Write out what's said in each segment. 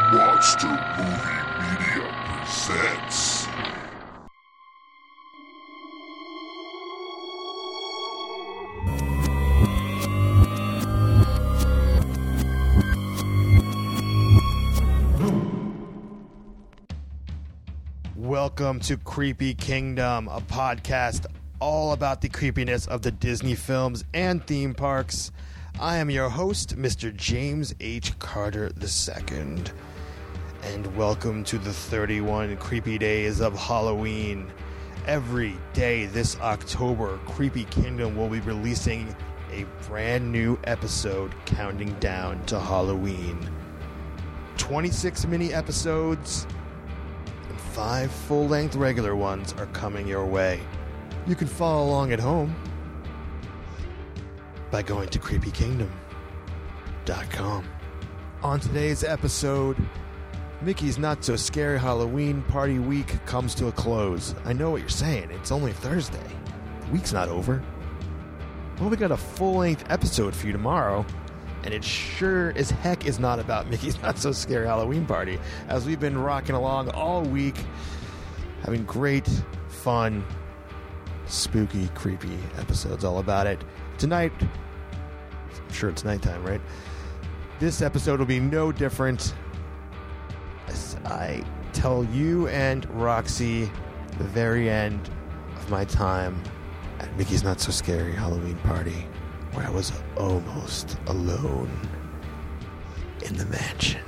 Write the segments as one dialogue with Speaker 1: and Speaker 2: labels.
Speaker 1: Monster Movie Media presents.
Speaker 2: Welcome to Creepy Kingdom, a podcast all about the creepiness of the Disney films and theme parks. I am your host, Mr. James H. Carter II, and welcome to the 31 creepy days of Halloween. Every day this October, Creepy Kingdom will be releasing a brand new episode counting down to Halloween. 26 mini episodes and 5 full-length regular ones are coming your way. You can follow along at home by going to creepykingdom.com. On today's episode, Mickey's Not So Scary Halloween Party Week comes to a close. I know what you're saying. It's only Thursday. The week's not over. Well, we got a full-length episode for you tomorrow, and it sure as heck is not about Mickey's Not So Scary Halloween Party, as we've been rocking along all week, having great, fun, spooky, creepy episodes all about it. Tonight, I'm sure it's nighttime, right? This episode will be no different as I tell you and Roxy the very end of my time at Mickey's Not So Scary Halloween Party, where I was almost alone in the mansion.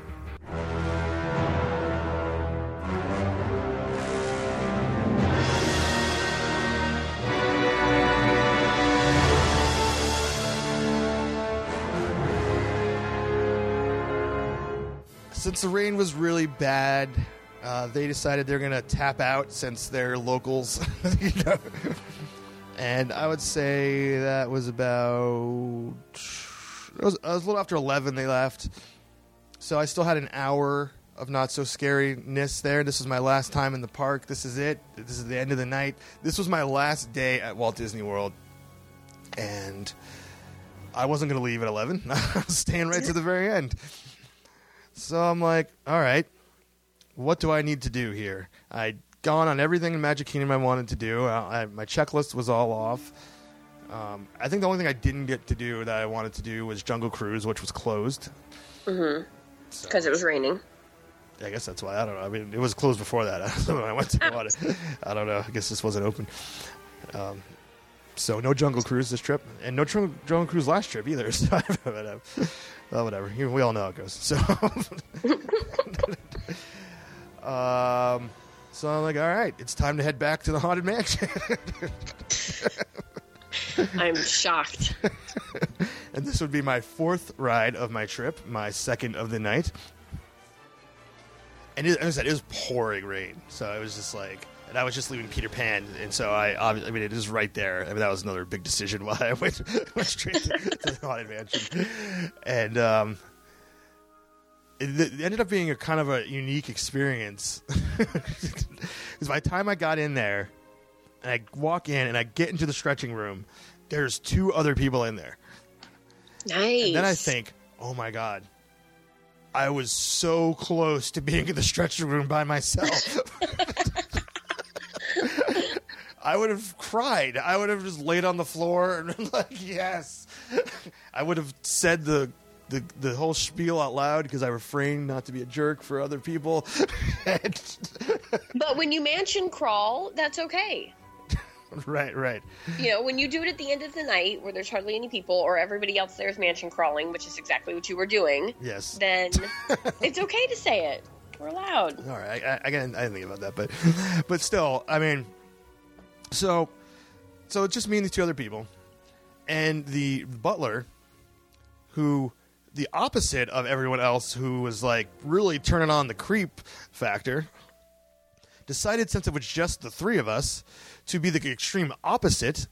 Speaker 2: Since the rain was really bad, they decided they're going to tap out since they're locals. You know? And I would say that was about... It was a little after 11 they left. So I still had an hour of not-so-scariness there. This was my last time in the park. This is it. This is the end of the night. This was my last day at Walt Disney World. And I wasn't going to leave at 11. I was staying right to the very end. So I'm like, all right, what do I need to do here? I'd gone on everything in Magic Kingdom I wanted to do. My checklist was all off. I think the only thing I didn't get to do that I wanted to do was Jungle Cruise, which was closed.
Speaker 3: Mm-hmm. Because it was raining.
Speaker 2: I guess that's why. I don't know. I mean, it was closed before that. When I went to go on it. I don't know. I guess this wasn't open. So no Jungle Cruise this trip, and no Jungle Cruise last trip either. So well, whatever. We all know how it goes. So, so I'm like, all right, it's time to head back to the Haunted Mansion. I'm
Speaker 3: shocked.
Speaker 2: And this would be my 4th ride of my trip, my 2nd of the night. And as I said, it was pouring rain, so it was just like. And I was just leaving Peter Pan, and so I mean, it is right there. I mean, that was another big decision why I went straight to the Haunted Mansion. And it ended up being a kind of a unique experience. Because by the time I got in there, and I walk in, and I get into the stretching room, there's 2 other people in there.
Speaker 3: Nice.
Speaker 2: And then I think, oh my God, I was so close to being in the stretching room by myself. I would have cried. I would have just laid on the floor and been like, yes. I would have said the whole spiel out loud because I refrained not to be a jerk for other people.
Speaker 3: But when you mansion crawl, that's okay.
Speaker 2: Right.
Speaker 3: You know, when you do it at the end of the night where there's hardly any people or everybody else there is mansion crawling, which is exactly what you were doing,
Speaker 2: yes,
Speaker 3: then it's okay to say it. We're allowed. All
Speaker 2: right. I didn't think about that, but still, I mean... So it's just me and these 2 other people, and the butler, who the opposite of everyone else, who was like really turning on the creep factor, decided since it was just the 3 of us to be the extreme opposite,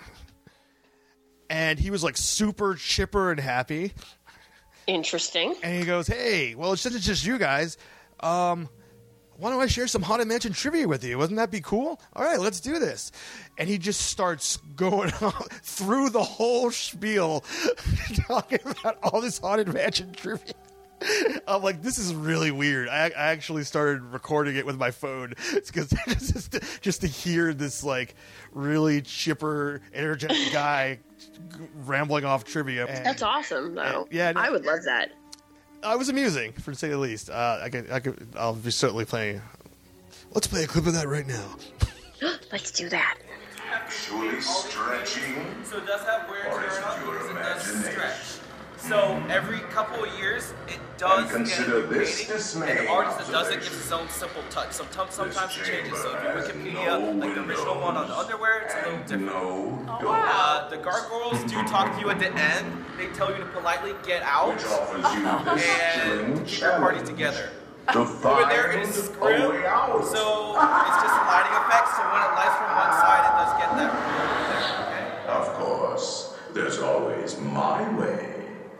Speaker 2: and he was like super chipper and happy.
Speaker 3: Interesting.
Speaker 2: And he goes, "Hey, well, since it's just you guys, why don't I share some Haunted Mansion trivia with you? Wouldn't that be cool? All right, let's do this." And he just starts going on through the whole spiel, talking about all this Haunted Mansion trivia. I'm like, this is really weird. I actually started recording it with my phone because just to hear this like really chipper, energetic guy rambling off trivia.
Speaker 3: That's awesome, though.
Speaker 2: Yeah,
Speaker 3: I would love that.
Speaker 2: It was amusing, for to say the least. I'll be certainly playing. Let's play a clip of that right now.
Speaker 3: Let's do that.
Speaker 1: Actually stretching?
Speaker 4: So it does have wear and
Speaker 1: Or is
Speaker 4: tear
Speaker 1: it
Speaker 4: on
Speaker 1: your
Speaker 4: because it does
Speaker 1: imagination?
Speaker 4: stretch. So every couple of years, it does
Speaker 1: And consider
Speaker 4: get a new
Speaker 1: this
Speaker 4: rating,
Speaker 1: dismaying
Speaker 4: and the artist that does it gives
Speaker 1: observation.
Speaker 4: its own simple touch. Sometimes it changes. So if you
Speaker 1: This
Speaker 4: Wikipedia,
Speaker 1: chamber
Speaker 4: like the
Speaker 1: has
Speaker 4: original
Speaker 1: no
Speaker 4: one on the underwear, it's a little
Speaker 1: and
Speaker 4: different.
Speaker 1: no door,
Speaker 4: The gargoyles do talk to you at the end. They tell you to politely get out
Speaker 1: which offers you this
Speaker 4: and
Speaker 1: chilling
Speaker 4: keep your party
Speaker 1: challenge
Speaker 4: together.
Speaker 1: to
Speaker 4: Over there
Speaker 1: find
Speaker 4: it is
Speaker 1: a
Speaker 4: scrim,
Speaker 1: way out.
Speaker 4: so it's just a lighting effect. So when it lights from one side, it does get that reveal there. Okay.
Speaker 1: Of course, there's always my way.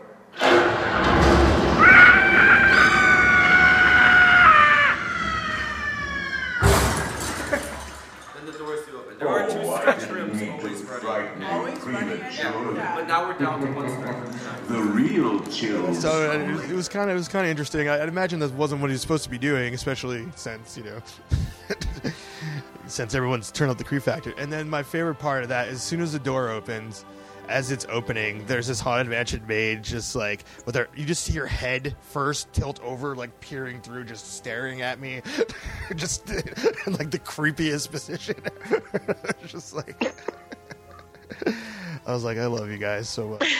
Speaker 4: Then the doors do open. There are two stretch rooms always running.
Speaker 1: Always prematurely.
Speaker 4: But now we're down to one stretch room.
Speaker 1: The real chill.
Speaker 2: So it was kind of interesting. I'd imagine this wasn't what he was supposed to be doing, especially since since everyone's turned up the creep factor. And then my favorite part of that is as soon as the door opens, as it's opening, there's this haunted mansion maid just like with her. You just see her head first tilt over, like peering through, just staring at me, just in like the creepiest position. Just like I was like, I love you guys so much.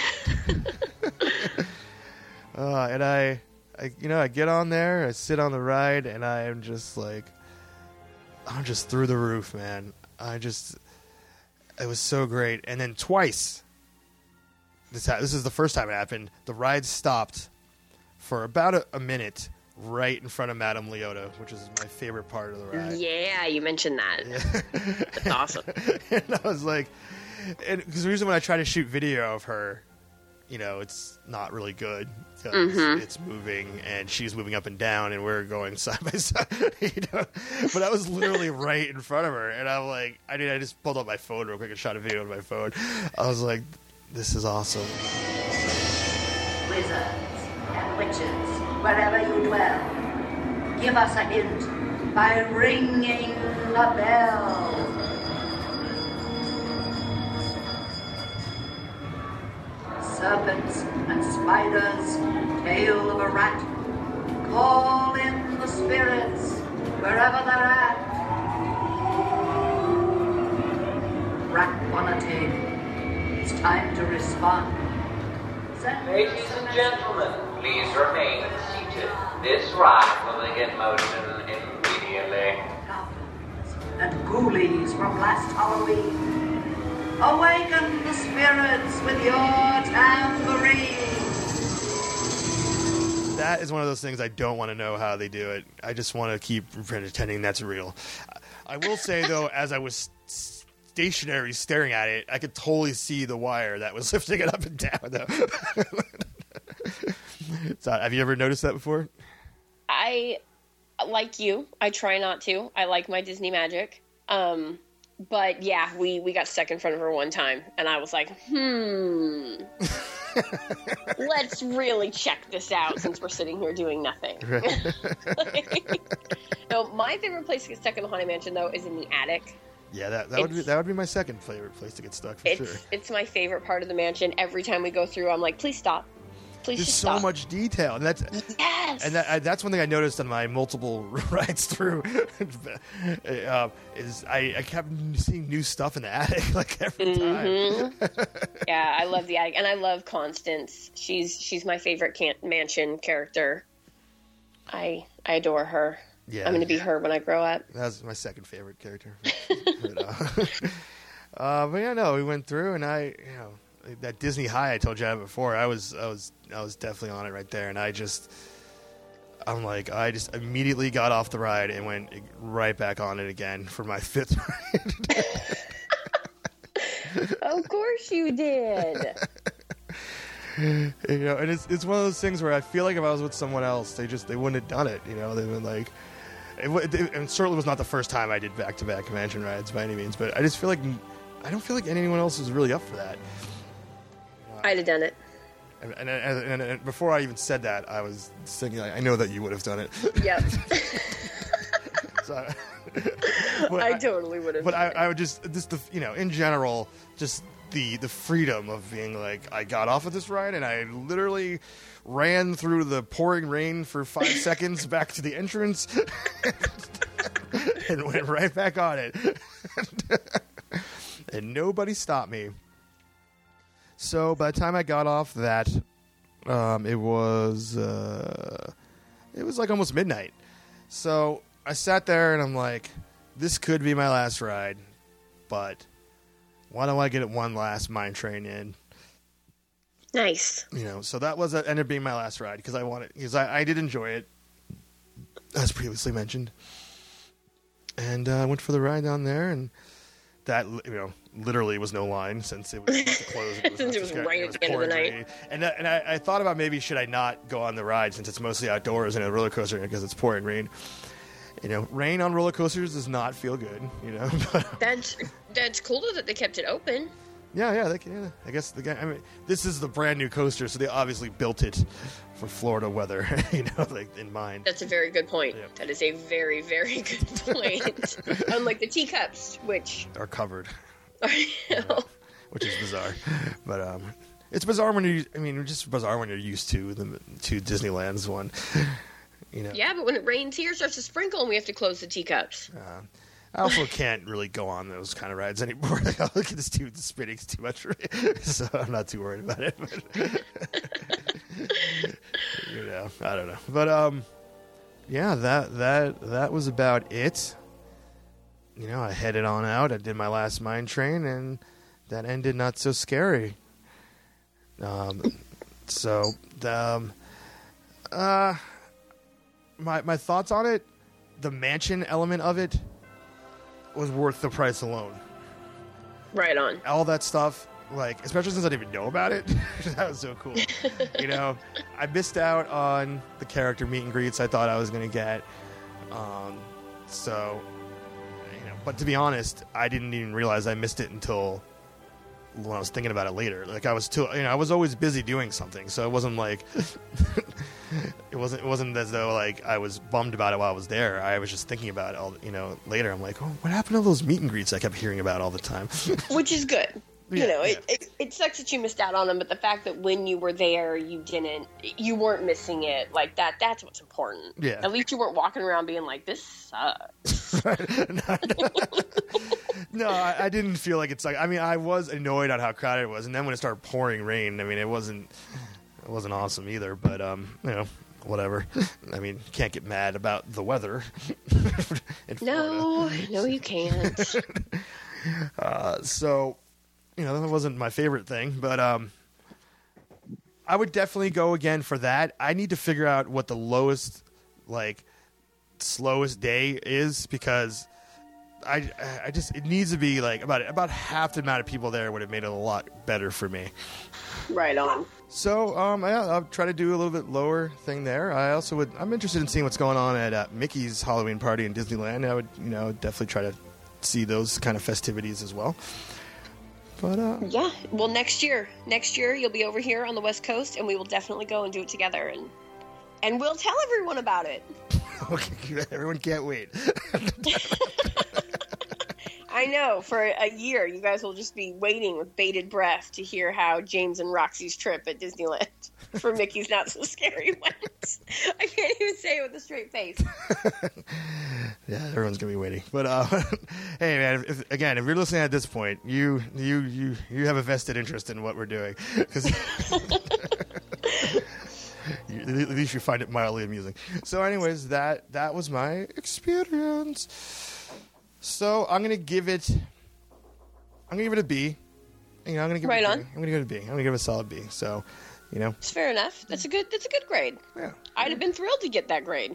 Speaker 2: And I get on there, I sit on the ride, and I am just like, I'm just through the roof, man. It was so great. And then twice, this is the first time it happened, the ride stopped for about a minute right in front of Madame Leota, which is my favorite part of the ride.
Speaker 3: Yeah, you mentioned that. That's awesome.
Speaker 2: And I was like, because the reason when I try to shoot video of her, it's not really good because it's moving and she's moving up and down and we're going side by side. But I was literally right in front of her, and I'm like, I just pulled up my phone real quick and shot a video on my phone. I was like, this is awesome.
Speaker 5: Wizards and witches, wherever you dwell, give us a hint by ringing the bell. Serpents and spiders, tail of a rat, call in the spirits wherever they're at. Rap-bonneting, it's time to respond.
Speaker 6: Ladies and gentlemen, please remain seated. This ride will begin motion immediately.
Speaker 5: Goblins and ghoulies from last Halloween. Awaken the spirits with your tambourine.
Speaker 2: That is one of those things I don't want to know how they do it. I just want to keep pretending that's real. I will say, though, as I was stationary staring at it, I could totally see the wire that was lifting it up and down, though. So, have you ever noticed that before?
Speaker 3: I, like you, I try not to. I like my Disney magic. But yeah, we got stuck in front of her one time, and I was like, let's really check this out since we're sitting here doing nothing. No, my favorite place to get stuck in the Haunted Mansion, though, is in the attic.
Speaker 2: Yeah, that would be my second favorite place to get stuck for sure.
Speaker 3: It's my favorite part of the mansion. Every time we go through, I'm like, please stop. Please
Speaker 2: There's
Speaker 3: just
Speaker 2: so
Speaker 3: stop.
Speaker 2: much detail, and that's one thing I noticed on my multiple rides through. Is I kept seeing new stuff in the attic like every time.
Speaker 3: Yeah, I love the attic, and I love Constance. She's my favorite mansion character. I adore her.
Speaker 2: Yeah,
Speaker 3: I'm going to be her when I grow up.
Speaker 2: That's my second favorite character. But yeah, no, we went through, and that Disney high I told you about before, I was definitely on it right there, and I just immediately got off the ride and went right back on it again for my fifth ride.
Speaker 3: Of course you did.
Speaker 2: And it's one of those things where I feel like if I was with someone else, they wouldn't have done it. They've been like, and certainly was not the first time I did back-to-back mansion rides by any means, but I just feel like I don't feel like anyone else is really up for that.
Speaker 3: I'd have done it.
Speaker 2: And before I even said that, I was thinking, like, I know that you would have done it.
Speaker 3: Yep.
Speaker 2: So,
Speaker 3: I totally would have.
Speaker 2: But I would just in general, just the freedom of being like, I got off of this ride and I literally ran through the pouring rain for 5 seconds back to the entrance and went right back on it. And nobody stopped me. So by the time I got off that, it was like almost midnight. So I sat there and I'm like, this could be my last ride, but why don't I get one last mine train in?
Speaker 3: Nice.
Speaker 2: So that ended up being my last ride because I did enjoy it, as previously mentioned. And I went for the ride down there, and that literally was no line since it was about to close.
Speaker 3: Since it was right at the end of the night.
Speaker 2: Rain. And I thought about maybe should I not go on the ride since it's mostly outdoors and a roller coaster because it's pouring rain. Rain on roller coasters does not feel good.
Speaker 3: That's cool though that they kept it open.
Speaker 2: Yeah. I guess this is the brand new coaster, so they obviously built it for Florida weather, in mind.
Speaker 3: That's a very good point.
Speaker 2: Yep.
Speaker 3: That is a very, very good point. Unlike the teacups, which
Speaker 2: are covered,
Speaker 3: which
Speaker 2: is bizarre. But it's bizarre just bizarre when you're used to Disneyland's one.
Speaker 3: Yeah, but when it rains here, it starts to sprinkle, and we have to close the teacups.
Speaker 2: I also can't really go on those kind of rides anymore. Like, oh, look at this dude spinning too much for me. So I'm not too worried about it. But, I don't know. But yeah, that was about it. I headed on out. I did my last mine train, and that ended not so scary. My thoughts on it, the mansion element of it was worth the price alone.
Speaker 3: Right on.
Speaker 2: All that stuff, like, especially since I didn't even know about it, that was so cool. I missed out on the character meet and greets I thought I was going to get. But to be honest, I didn't even realize I missed it until when I was thinking about it later. Like, I was always busy doing something, so it wasn't like it wasn't as though like I was bummed about it while I was there. I was just thinking about it all later. I'm like, oh, what happened to those meet and greets I kept hearing about all the time?
Speaker 3: Which is good. It sucks that you missed out on them, but the fact that when you were there you weren't missing it, like that's what's important.
Speaker 2: Yeah.
Speaker 3: At least you weren't walking around being like, this sucks.
Speaker 2: No, I didn't feel like it's like, I was annoyed at how crowded it was, and then when it started pouring rain, it wasn't awesome either, but whatever. Can't get mad about the weather.
Speaker 3: No, you can't.
Speaker 2: So that wasn't my favorite thing, but I would definitely go again for that. I need to figure out what the lowest, slowest day is, because I just, it needs to be like about half the amount of people there would have made it a lot better for me.
Speaker 3: Right on.
Speaker 2: So I'll try to do a little bit lower thing there. I'm interested in seeing what's going on at Mickey's Halloween party in Disneyland. I would definitely try to see those kind of festivities as well. But
Speaker 3: yeah, well, next year you'll be over here on the West Coast, and we will definitely go and do it together, and we'll tell everyone about it.
Speaker 2: Okay, everyone can't wait.
Speaker 3: I know, for a year you guys will just be waiting with bated breath to hear how James and Roxy's trip at Disneyland for Mickey's Not So Scary went. I can't even say it with a straight face.
Speaker 2: Yeah, everyone's gonna be waiting. But hey, man, if you're listening at this point, you have a vested interest in what we're doing, because at least you find it mildly amusing. So, anyways, that was my experience. So I'm gonna give it a B. I'm gonna give
Speaker 3: right
Speaker 2: it a
Speaker 3: on.
Speaker 2: B. I'm gonna give it a B. I'm gonna give it a solid B. So,
Speaker 3: it's fair enough. That's a good grade.
Speaker 2: Yeah,
Speaker 3: I'd have been thrilled to get that grade.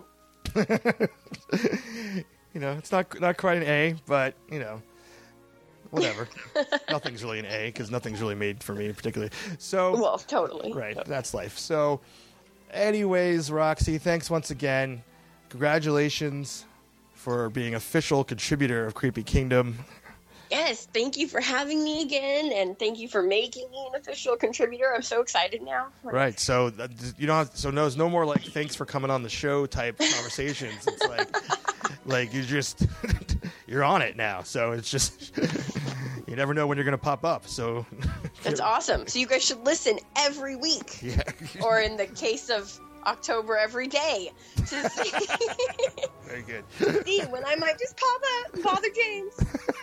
Speaker 2: It's not quite an A, but whatever. Nothing's really an A because nothing's really made for me particularly. So,
Speaker 3: well, totally.
Speaker 2: Right, that's life. So, anyways, Roxy, thanks once again. Congratulations for being official contributor of Creepy Kingdom.
Speaker 3: Yes, thank you for having me again, and thank you for making me an official contributor. I'm so excited now.
Speaker 2: Right. So you don't have, so there's no more like thanks for coming on the show type conversations. It's like you just you're on it now. So it's just you never know when you're going to pop up. So
Speaker 3: that's awesome. So you guys should listen every week.
Speaker 2: Yeah.
Speaker 3: Or in the case of October, every day to see,
Speaker 2: Very good.
Speaker 3: see when I might just pop up and bother James.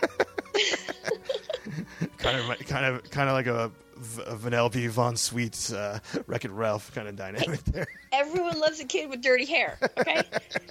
Speaker 2: kind of like a Vanellope Von Sweet's Wreck-It Ralph kind of dynamic there.
Speaker 3: Everyone loves a kid with dirty hair. Okay.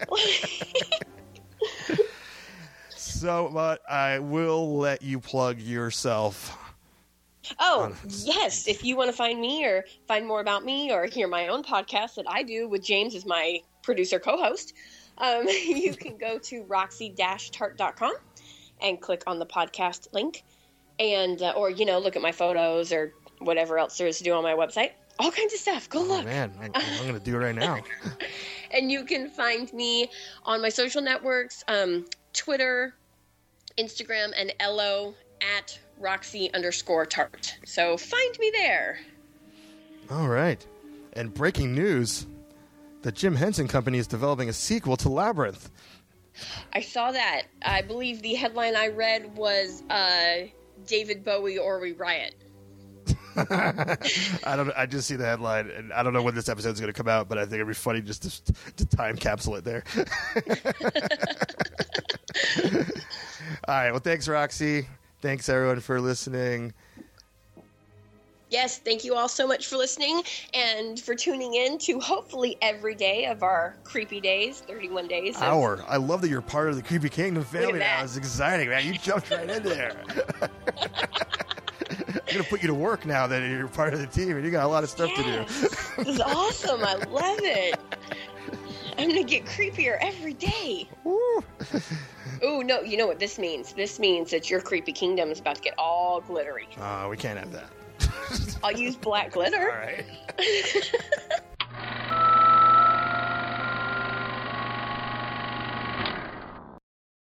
Speaker 2: So, but I will let you plug yourself.
Speaker 3: Oh, yes. If you want to find me or find more about me or hear my own podcast that I do with James as my producer co-host, you can go to roxy-tart.com and click on the podcast link and, or, look at my photos or whatever else there is to do on my website. All kinds of stuff. Go look.
Speaker 2: Man, I'm going to do it right now.
Speaker 3: And you can find me on my social networks, Twitter, Instagram, and Ello at Roxy_Tart. So find me there.
Speaker 2: All right. And breaking news, the Jim Henson Company is developing a sequel to Labyrinth.
Speaker 3: I saw that. I believe the headline I read was David Bowie or We Riot.
Speaker 2: I just see the headline, and I don't know when this episode is going to come out, but I think it'd be funny just to time capsule it there. All right. Well, thanks, Roxy. Thanks, everyone, for listening.
Speaker 3: Yes, thank you all so much for listening and for tuning in to hopefully every day of our creepy days, 31 days.
Speaker 2: I love that you're part of the Creepy Kingdom family
Speaker 3: that.
Speaker 2: now. It's exciting, man. You jumped right in there. I'm going to put you to work now that you're part of the team, and you got a lot of stuff to do.
Speaker 3: This is awesome. I love it. I'm going to get creepier every day.
Speaker 2: Woo.
Speaker 3: Ooh, no, you know what this means? This means that your Creepy Kingdom is about to get all glittery.
Speaker 2: We can't have that.
Speaker 3: I'll use black glitter.
Speaker 2: All right.